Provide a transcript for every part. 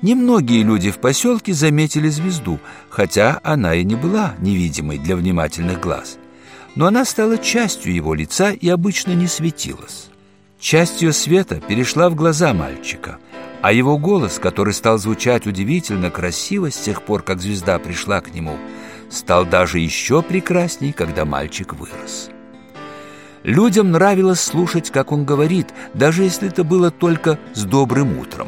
Немногие люди в поселке заметили звезду, хотя она и не была невидимой для внимательных глаз. Но она стала частью его лица и обычно не светилась. Часть ее света перешла в глаза мальчика, а его голос, который стал звучать удивительно красиво с тех пор, как звезда пришла к нему, стал даже еще прекрасней, когда мальчик вырос. Людям нравилось слушать, как он говорит, даже если это было только с добрым утром.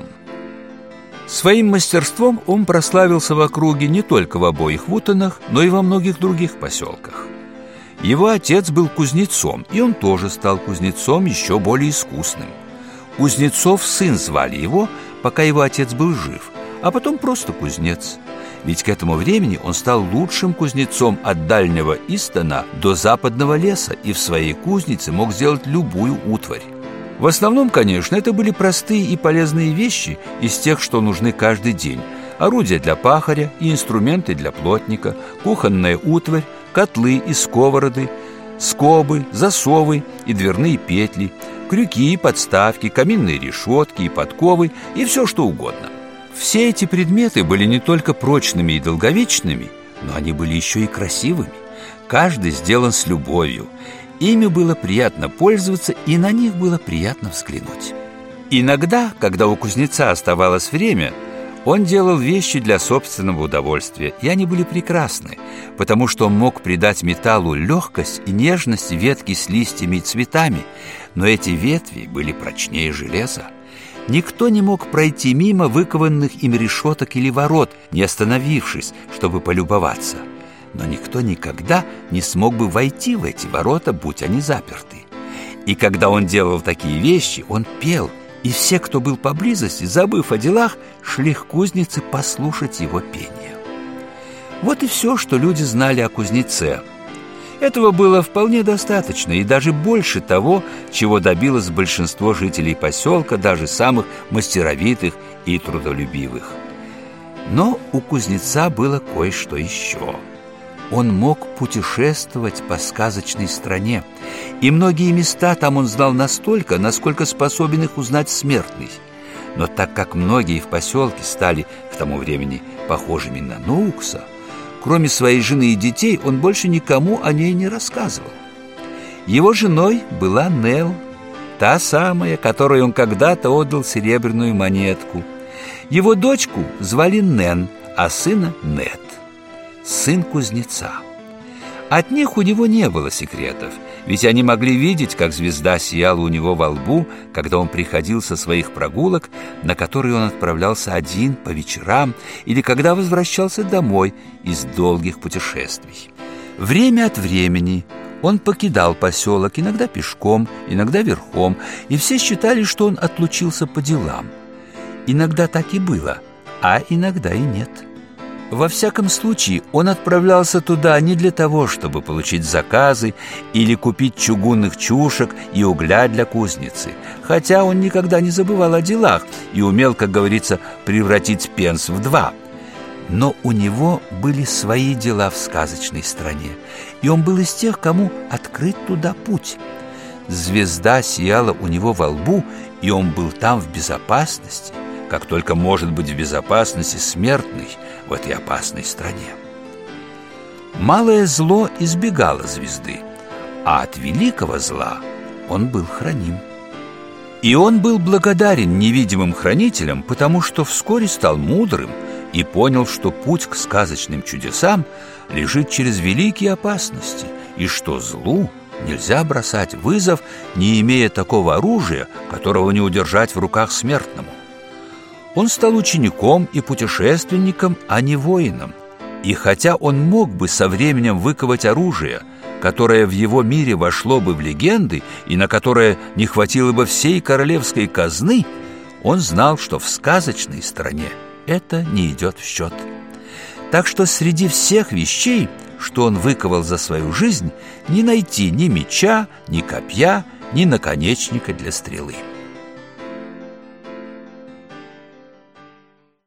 Своим мастерством он прославился в округе не только в обоих Вутонах, но и во многих других поселках. Его отец был кузнецом, и он тоже стал кузнецом еще более искусным. Кузнецов сын звали его, пока его отец был жив, а потом просто кузнец. Ведь к этому времени он стал лучшим кузнецом от дальнего Истона до западного леса и в своей кузнице мог сделать любую утварь. В основном, конечно, это были простые и полезные вещи из тех, что нужны каждый день. Орудия для пахаря и инструменты для плотника, кухонная утварь, котлы и сковороды, скобы, засовы и дверные петли, крюки и подставки, каминные решетки и подковы и все что угодно. Все эти предметы были не только прочными и долговечными, но они были еще и красивыми. Каждый сделан с любовью. Ими было приятно пользоваться, и на них было приятно взглянуть. Иногда, когда у кузнеца оставалось время, он делал вещи для собственного удовольствия, и они были прекрасны, потому что он мог придать металлу легкость и нежность ветки с листьями и цветами, но эти ветви были прочнее железа. Никто не мог пройти мимо выкованных им решеток или ворот, не остановившись, чтобы полюбоваться. Но никто никогда не смог бы войти в эти ворота, будь они заперты. И когда он делал такие вещи, он пел, и все, кто был поблизости, забыв о делах, шли к кузнице послушать его пение. Вот и все, что люди знали о кузнеце. Этого было вполне достаточно, и даже больше того, чего добилось большинство жителей поселка, даже самых мастеровитых и трудолюбивых. Но у кузнеца было кое-что еще. Он мог путешествовать по сказочной стране, и многие места там он знал настолько, насколько способен их узнать смертный. Но так как многие в поселке стали к тому времени похожими на Ноукса, кроме своей жены и детей, он больше никому о ней не рассказывал. Его женой была Нелл, та самая, которой он когда-то отдал серебряную монетку. Его дочку звали Нэн, а сына Нед, сын кузнеца. От них у него не было секретов, ведь они могли видеть, как звезда сияла у него во лбу, когда он приходил со своих прогулок, на которые он отправлялся один по вечерам, или когда возвращался домой из долгих путешествий. Время от времени он покидал поселок, иногда пешком, иногда верхом, и все считали, что он отлучился по делам. Иногда так и было, а иногда и нет. Во всяком случае, он отправлялся туда не для того, чтобы получить заказы или купить чугунных чушек и угля для кузницы, хотя он никогда не забывал о делах и умел, как говорится, превратить пенс в два. Но у него были свои дела в сказочной стране, и он был из тех, кому открыт туда путь. Звезда сияла у него во лбу, и он был там в безопасности, как только может быть в безопасности смертный в этой опасной стране. Малое зло избегало звезды, а от великого зла он был храним. И он был благодарен невидимым хранителям, потому что вскоре стал мудрым и понял, что путь к сказочным чудесам лежит через великие опасности, и что злу нельзя бросать вызов, не имея такого оружия, которого не удержать в руках смертному. Он стал учеником и путешественником, а не воином. И хотя он мог бы со временем выковать оружие, которое в его мире вошло бы в легенды и на которое не хватило бы всей королевской казны, он знал, что в сказочной стране это не идет в счет. Так что среди всех вещей, что он выковал за свою жизнь, не найти ни меча, ни копья, ни наконечника для стрелы.